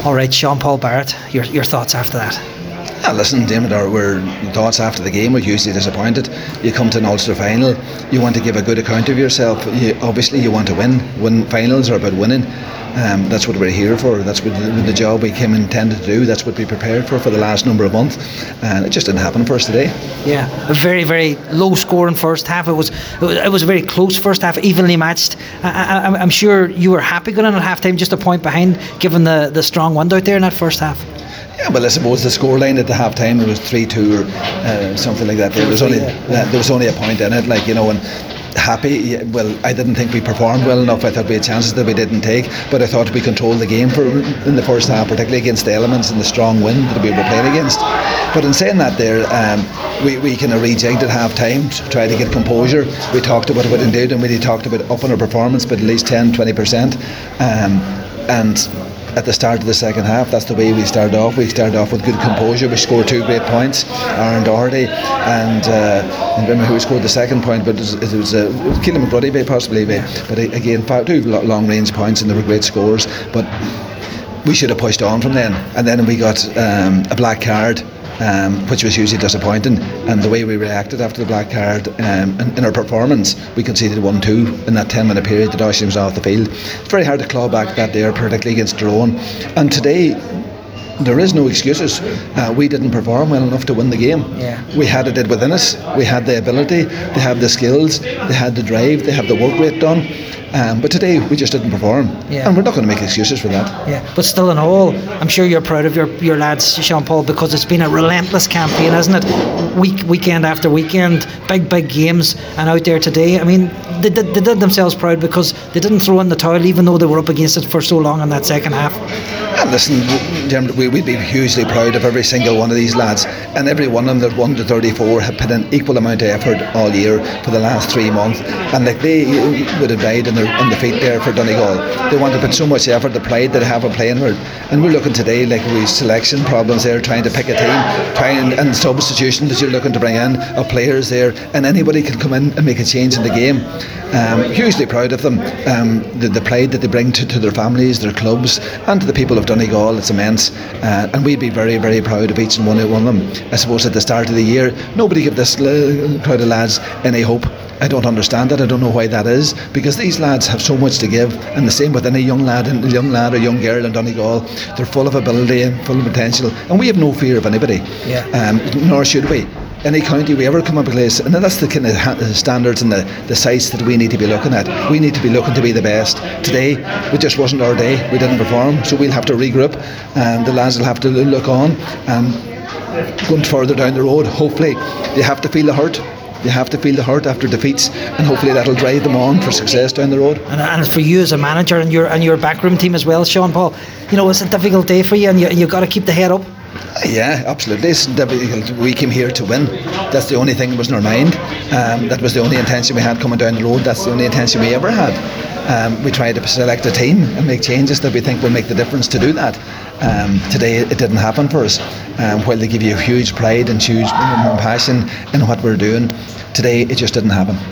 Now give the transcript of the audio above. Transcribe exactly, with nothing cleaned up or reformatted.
All right, Sean Paul Barrett, your your thoughts after that? Yeah, listen, David, our, our thoughts after the game were hugely disappointed. You come to an Ulster final, you want to give a good account of yourself. You, obviously, you want to win. Win finals are about winning. Um, that's what we're here for. That's what the, the job we came intended to do. That's what we prepared for for the last number of months, and it just didn't happen for us today. Yeah, a very, very low scoring first half. It was, it was, it was a very close first half, evenly matched. I, I, I'm sure you were happy going in at half time, just a point behind, given the, the strong wind out there in that first half. Yeah, well, I suppose the scoreline at the half time, it was three two or uh, something like that. There was only uh, there was only a point in it, like, you know, and happy. Well, I didn't think we performed well enough. I thought we had chances that we didn't take, but I thought we controlled the game for in the first half, particularly against the elements and the strong wind that we were playing against. But in saying that, there um, we, we kind of rejigged at half time to try to get composure. We talked about what we did, and we talked about upping our performance by at least ten to twenty percent, um, and at the start of the second half, that's the way we started off. We started off with good composure. We scored two great points, Aaron Doherty and uh, I don't remember who scored the second point, but it was, it was uh, Keelan McBrody possibly. But again, two long range points, and they were great scores. But we should have pushed on from then, and then we got um, a black card. Um, which was hugely disappointing, and the way we reacted after the black card, um, in, in our performance, we conceded one two in that ten minute period that Oisín was off the field. It's very hard to claw back that there, particularly against Tyrone, and today there is no excuses. Uh, we didn't perform well enough to win the game. Yeah. We had it within us. We had the ability, they have the skills, they had the drive, they have the work rate done. Um, but today we just didn't perform, yeah. and we're not going to make excuses for that. Yeah, but still in all, I'm sure you're proud of your, your lads, Sean Paul, because it's been a relentless campaign, hasn't it? Week weekend after weekend, big big games, and out there today, I mean, they did, they did themselves proud because they didn't throw in the towel, even though they were up against it for so long in that second half. And listen, we, we'd be hugely proud of every single one of these lads, and every one of them that one to thirty-four have put an equal amount of effort all year for the last three months, and like they would have died in their on the feet there for Donegal. They want to put so much effort, the pride that they have in playing hard, and we're looking today like we selection problems there, trying to pick a team, trying and substitution that you're looking to bring in of players there, and anybody can come in and make a change in the game. Um, hugely proud of them, um, the, the pride that they bring to, to their families, their clubs, and to the people of Donegal. It's immense, uh, and we'd be very very proud of each and one of them. I suppose at the start of the year, nobody gave this crowd of lads any hope. I don't understand that. I don't know why that is, because these lads have so much to give, and the same with any young lad and young lad or young girl in Donegal. They're full of ability and full of potential, and we have no fear of anybody. Yeah. Um, nor should we. Any county we ever come up against, and that's the kind of standards and the, the sites that we need to be looking at. We need to be looking to be the best. Today, it just wasn't our day. We didn't perform, so we'll have to regroup, and the lads will have to look on. And going further down the road, hopefully, they have to feel the hurt. They have to feel the hurt after defeats, and hopefully that'll drive them on for success down the road. And, and for you as a manager and your and your backroom team as well, Sean Paul, you know, it's a difficult day for you, and you, you've got to keep the head up. Yeah, absolutely. It's difficult. We came here to win. That's the only thing that was in our mind. Um, that was the only intention we had coming down the road. That's the only intention we ever had. Um, we tried to select a team and make changes that we think will make the difference to do that. Um, today it didn't happen for us. Um, while they give you huge pride and huge passion in what we're doing, today it just didn't happen.